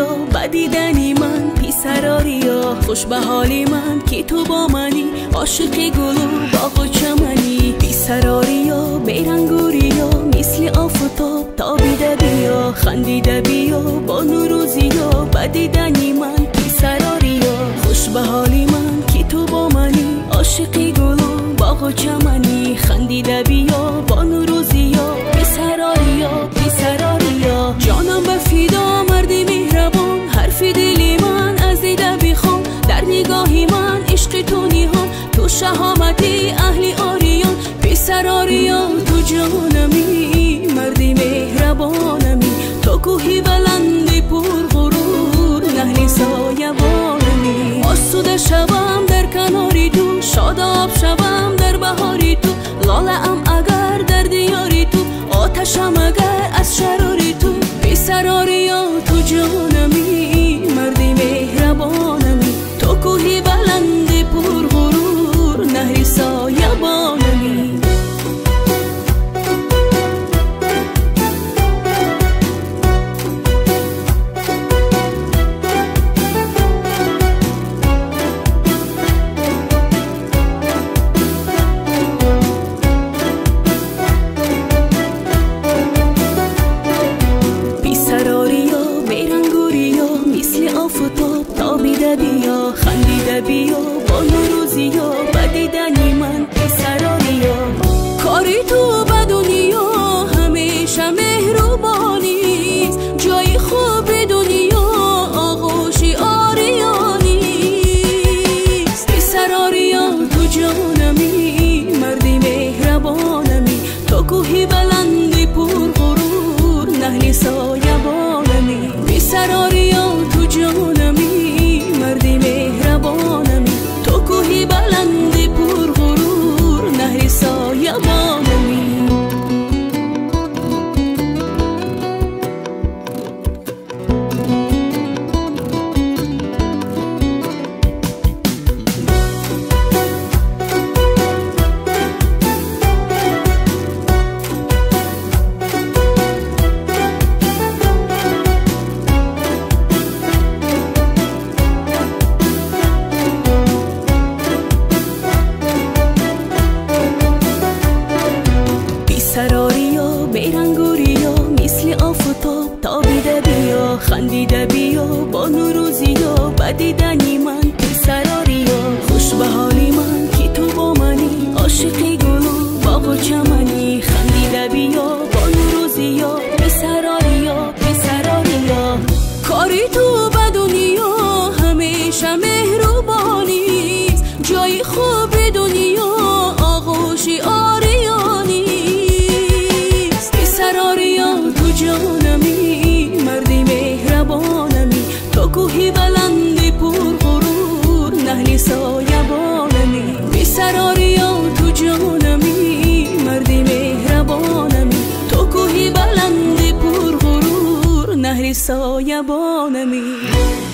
رنگوریا بدیدنی من پیسراریا خوش به حالی من که تو با منی عاشقی گلو باغ و چمنی پیسراریا بیرنگوریا مثل آفتاب تابیده بیا خندیده بیا با نوروزیا بدیدنی من پیسراریا خوش به حالی من که تو با منی عاشقی گلو باغ و چمنی خندیده بیا با نوروزیا پیسراریا پیسراریا جانم به فدا مردی مهربان حرف دلی من از دیده بخوان در نگاهی من عشق تو نیهان تو شهامتی اهلی آریان پیسراریا تو جانمی مردی مهربانمی تو کوهی بلندی پر غرور نهلی سایبانمی آسوده شوم در کناری تو شاداب شوم در بهاری تو لاله ام اگر در دیاری تو آتشم اگر از شراری تو پیسراریا تو جانمی مردی مهربانمی تو کوهی بلندی پر غرور نهری سایبانمی بیا خندیده بیا با نوروزیا بدیدنی من پیسراریا کاری تو به دنیا همیشه مهربانیست جای خوب دنیا آغوشی آریانیست پیسراریا تو جانمی مردی مهربانمی تو کوهی بلندی پر غرور نهلی سایبانمی پیسراریا تو جانمی مردی مهربانمی تو کوهی بلندی پر غرور نهری سایبانمی پیسراریا بیرنگوریا مثل آفتاب تابیده بیا خندیده بیا با نوروزیا بدیدنی من پیسراریا خوش به حالی من که تو با منی عاشقی گلو باغ و چمنی خندیده بیا با نوروزیا پیسراریا پیسراریا کاری تو به دنیا همیشه مهربانیست جای خوب دنیا آغوشی آریانی تو جانمی مردی مهربانمی تو کوهی بلندی پر غرور نهلی سایبانمی پیسراریا تو جانمی مردی مهربانمی تو کوهی بلندی پر غرور نهری سایبانمی